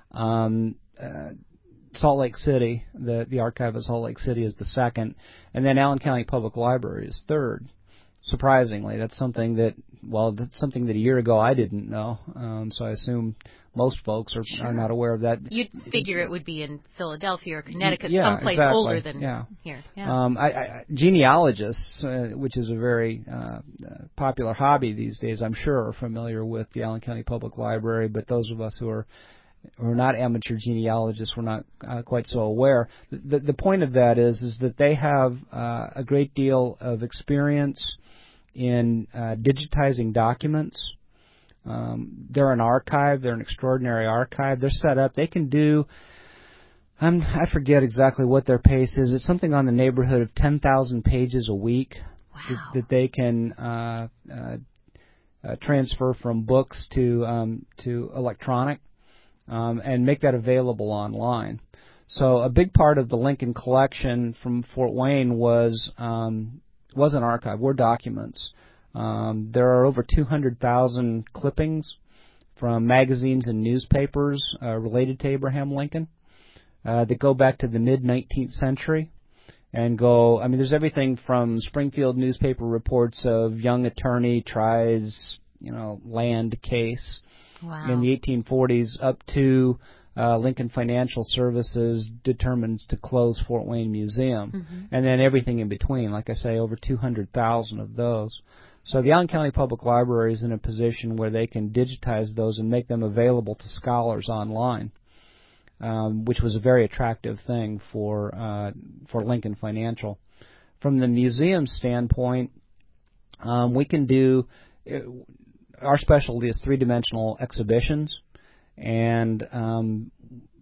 Um, uh, Salt Lake City, the the Archive of Salt Lake City is the second, and then Allen County Public Library is third. Surprisingly, that's something that, well, that's something that a year ago I didn't know. Um, so I assume most folks are, sure. are not aware of that. You'd figure it would be in Philadelphia or Connecticut, yeah, someplace exactly. older than yeah. here. Yeah. Um, I, I, genealogists, uh, which is a very uh, uh, popular hobby these days, I'm sure are familiar with the Allen County Public Library, but those of us who are who are not amateur genealogists were not uh, quite so aware. The, the, the point of that is is that they have uh, a great deal of experience in uh, digitizing documents. Um, they're an archive. They're an extraordinary archive. They're set up. They can do, I'm, I forget exactly what their pace is. It's something on the neighborhood of ten thousand pages a week wow. that, that they can uh, uh, uh, transfer from books to um, to electronic um, and make that available online. So a big part of the Lincoln collection from Fort Wayne was um, was an archive, were documents. Um, there are over two hundred thousand clippings from magazines and newspapers uh, related to Abraham Lincoln uh, that go back to the mid-nineteenth century and go, I mean, there's everything from Springfield newspaper reports of young attorney tries, you know, land case wow. in the eighteen forties up to Uh, Lincoln Financial Services determines to close Fort Wayne Museum, mm-hmm. and then everything in between. Like I say, over two hundred thousand of those. So the Allen County Public Library is in a position where they can digitize those and make them available to scholars online. um, which was a very attractive thing for uh, for Lincoln Financial. From the museum standpoint, um, we can do uh, our specialty is three-dimensional exhibitions, and um,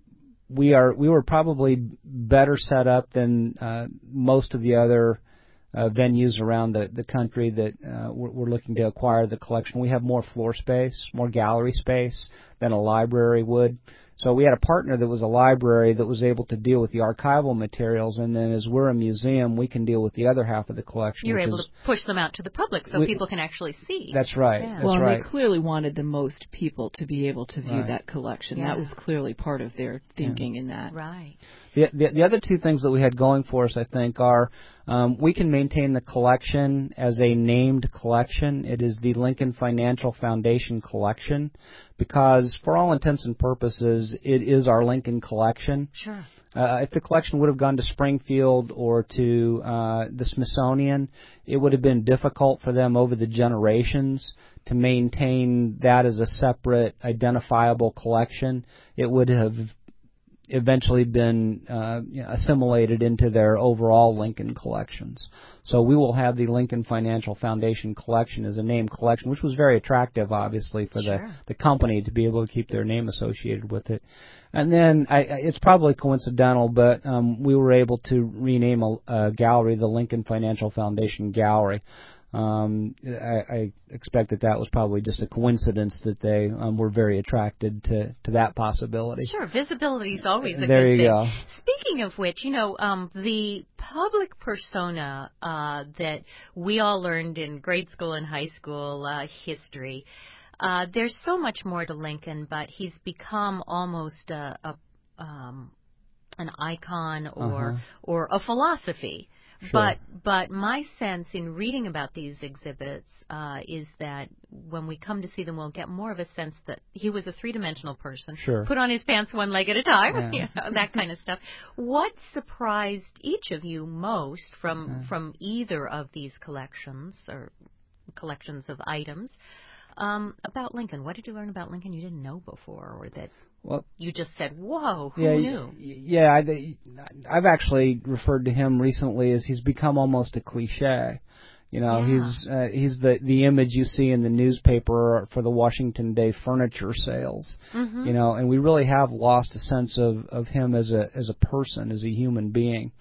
we are we were probably better set up than uh, most of the other uh, venues around the, the country that uh, we're, we're looking to acquire the collection. We have more floor space, more gallery space than a library would. So we had a partner that was a library that was able to deal with the archival materials, and then as we're a museum, we can deal with the other half of the collection. You're able to push them out to the public so we, people can actually see. That's right. Yeah. That's well, right. they clearly wanted the most people to be able to view right. that collection. Yeah. That was clearly part of their thinking yeah. in that. Right. The, the, the other two things that we had going for us, I think, are um, we can maintain the collection as a named collection. It is the Lincoln Financial Foundation collection because, for all intents and purposes, it is our Lincoln collection. Sure. Uh, if the collection would have gone to Springfield or to uh, the Smithsonian, it would have been difficult for them over the generations to maintain that as a separate, identifiable collection. It would have eventually been uh, you know, assimilated into their overall Lincoln collections. So we will have the Lincoln Financial Foundation collection as a name collection, which was very attractive, obviously, for sure. the, the company to be able to keep their name associated with it. And then I, it's probably coincidental, but um, we were able to rename a, a gallery the Lincoln Financial Foundation Gallery. Um, I, I expect that that was probably just a coincidence that they um, were very attracted to, to that possibility. Sure, visibility is always a there good you thing. Go. Speaking of which, you know, um, the public persona uh, that we all learned in grade school and high school uh, history, uh, there's so much more to Lincoln, but he's become almost a, a um, an icon or Uh-huh. or a philosophy. Sure. But but my sense in reading about these exhibits uh, is that when we come to see them, we'll get more of a sense that he was a three-dimensional person. Sure. Put on his pants one leg at a time, Yeah. you know, that kind of stuff. What surprised each of you most from Okay. from either of these collections or collections of items um, about Lincoln? What did you learn about Lincoln you didn't know before, or that Well, you just said, "Whoa, who yeah, knew?" y- Yeah, I, I've actually referred to him recently as he's become almost a cliche. You know, Yeah. he's uh, he's the the image you see in the newspaper for the Washington Day furniture sales. Mm-hmm. You know, and we really have lost a sense of of him as a as a person, as a human being.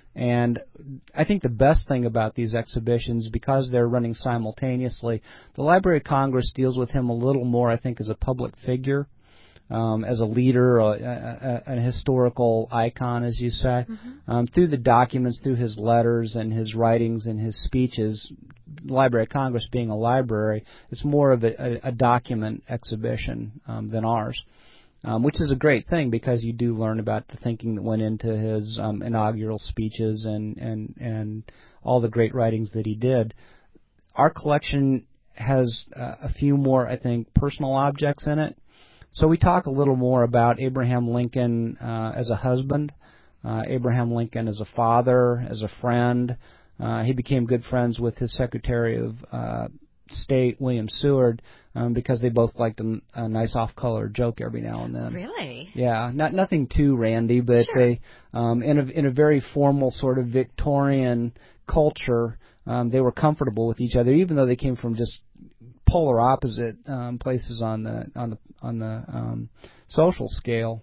And I think the best thing about these exhibitions, because they're running simultaneously, the Library of Congress deals with him a little more, I think, as a public figure. Um, as a leader, a, a, a historical icon, as you say, Mm-hmm. um, through the documents, through his letters and his writings and his speeches, Library of Congress being a library, it's more of a, a, a document exhibition um, than ours, um, which is a great thing because you do learn about the thinking that went into his um, inaugural speeches and, and, and all the great writings that he did. Our collection has uh, a few more, I think, personal objects in it. So we talk a little more about Abraham Lincoln uh, as a husband, uh, Abraham Lincoln as a father, as a friend. Uh, he became good friends with his Secretary of uh, State, William Seward, um, because they both liked a, a nice off-color joke every now and then. Really? Yeah, not nothing too randy, but Sure. they, um, in a in a very formal sort of Victorian culture, um, they were comfortable with each other, even though they came from just polar opposite um, places on the on the on the um, social scale.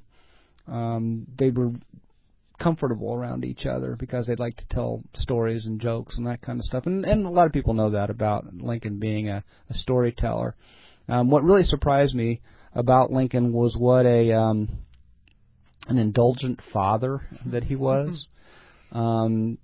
Um, they were comfortable around each other because they'd like to tell stories and jokes and that kind of stuff. And, and a lot of people know that about Lincoln being a, a storyteller. Um, what really surprised me about Lincoln was what a um, an indulgent father that he was. um,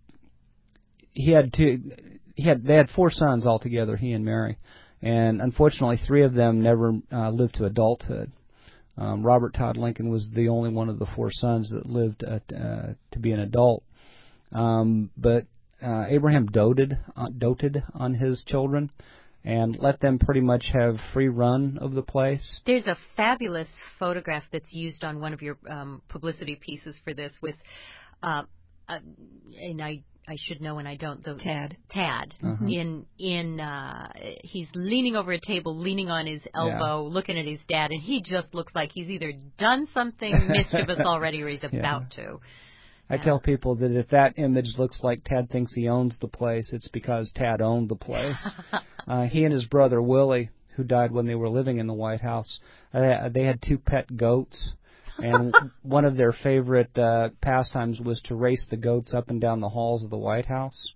he had two. He had they had four sons altogether. He and Mary. And unfortunately, three of them never uh, lived to adulthood. Um, Robert Todd Lincoln was the only one of the four sons that lived uh, uh, to be an adult. Um, but uh, Abraham doted, uh, doted on his children and let them pretty much have free run of the place. There's a fabulous photograph that's used on one of your um, publicity pieces for this with uh, a, an, I should know and I don't. The, Tad. Tad. Uh-huh. In in uh, he's leaning over a table, leaning on his elbow, yeah. looking at his dad, and he just looks like he's either done something mischievous already or he's about yeah. to. I tell people that if that image looks like Tad thinks he owns the place, it's because Tad owned the place. uh, he and his brother Willie, who died when they were living in the White House, uh, they had two pet goats. And one of their favorite uh, pastimes was to race the goats up and down the halls of the White House.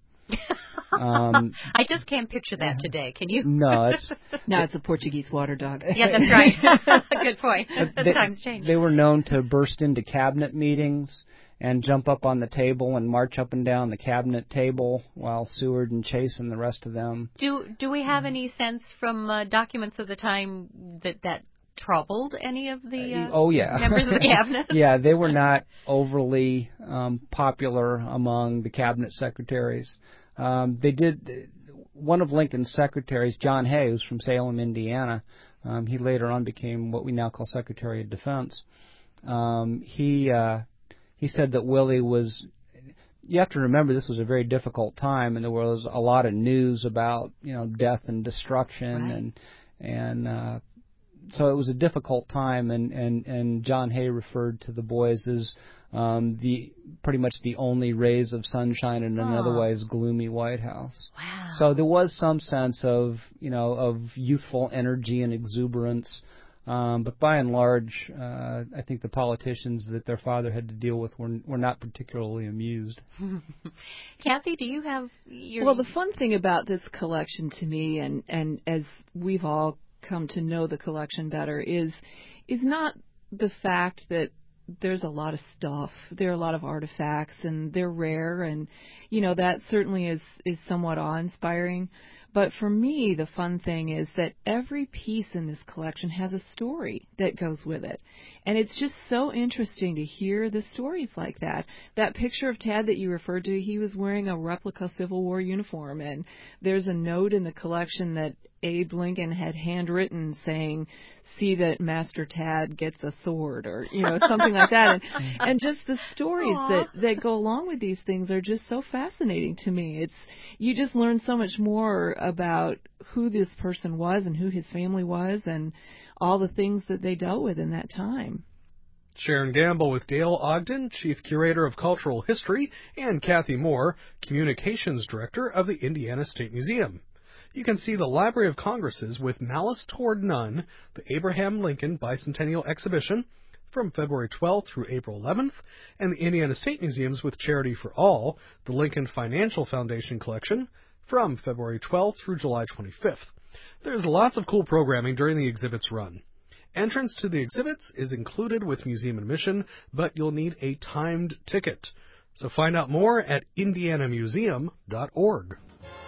Um, I just can't picture that today. Can you? No, it's no, it's a Portuguese water dog. Yeah, that's right. Good point. The times change. They were known to burst into cabinet meetings and jump up on the table and march up and down the cabinet table while Seward and Chase and the rest of them. Do Do we have any sense from uh, documents of the time that that troubled any of the uh, oh yeah members of the cabinet? Yeah, they were not overly um, popular among the cabinet secretaries. Um, they did. One of Lincoln's secretaries, John Hay, who's from Salem, Indiana. Um, he later on became what we now call Secretary of Defense. Um, he uh, he said that Willie was. You have to remember this was a very difficult time, and there was a lot of news about you know death and destruction, right. and and uh, so it was a difficult time. And, and, and John Hay referred to the boys as um, the pretty much the only rays of sunshine in an oh. otherwise gloomy White House. Wow. So there was some sense of you know of youthful energy and exuberance. Um, but by and large, uh, I think the politicians that their father had to deal with were, were not particularly amused. Kathy, do you have your... Well, the fun thing about this collection to me, and, and as we've all come to know the collection better, is is not the fact that there's a lot of stuff. There are a lot of artifacts, and they're rare, and, you know, that certainly is, is somewhat awe-inspiring. But for me, the fun thing is that every piece in this collection has a story that goes with it. And it's just so interesting to hear the stories like that. That picture of Tad that you referred to, he was wearing a replica Civil War uniform, and there's a note in the collection that Abe Lincoln had handwritten saying, "See that Master Tad gets a sword," or, you know, something like that. And, and just the stories that, that go along with these things are just so fascinating to me. It's, you just learn so much more about who this person was and who his family was and all the things that they dealt with in that time. Sharon Gamble with Dale Ogden, Chief Curator of Cultural History, and Kathy Moore, Communications Director of the Indiana State Museum. You can see the Library of Congress's With Malice Toward None, the Abraham Lincoln Bicentennial Exhibition, from February twelfth through April eleventh, and the Indiana State Museum's With Charity for All, the Lincoln Financial Foundation Collection, from February twelfth through July twenty-fifth. There's lots of cool programming during the exhibit's run. Entrance to the exhibits is included with museum admission, but you'll need a timed ticket. So find out more at indiana museum dot org.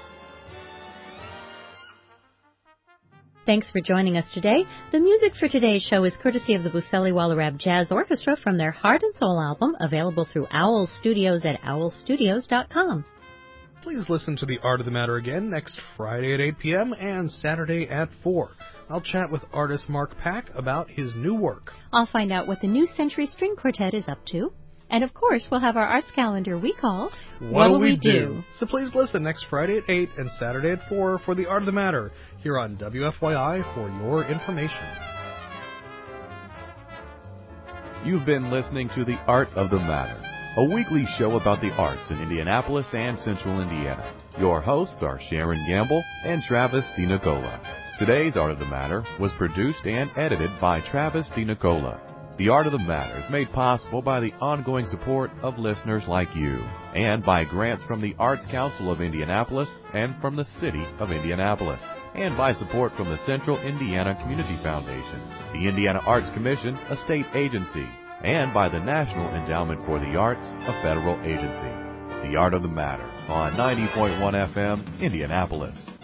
Thanks for joining us today. The music for today's show is courtesy of the Buseli Wallerab Jazz Orchestra from their Heart and Soul album, available through Owl Studios at owl studios dot com. Please listen to The Art of the Matter again next Friday at eight p.m. and Saturday at four. I'll chat with artist Mark Pack about his new work. I'll find out what the New Century String Quartet is up to. And, of course, we'll have our arts calendar we call What'll We Do? So please listen next Friday at eight and Saturday at four for The Art of the Matter here on W F Y I for your information. You've been listening to The Art of the Matter, a weekly show about the arts in Indianapolis and Central Indiana. Your hosts are Sharon Gamble and Travis DiNicola. Today's Art of the Matter was produced and edited by Travis DiNicola. The Art of the Matter is made possible by the ongoing support of listeners like you, and by grants from the Arts Council of Indianapolis and from the City of Indianapolis, and by support from the Central Indiana Community Foundation, the Indiana Arts Commission, a state agency, and by the National Endowment for the Arts, a federal agency. The Art of the Matter on ninety point one F M, Indianapolis.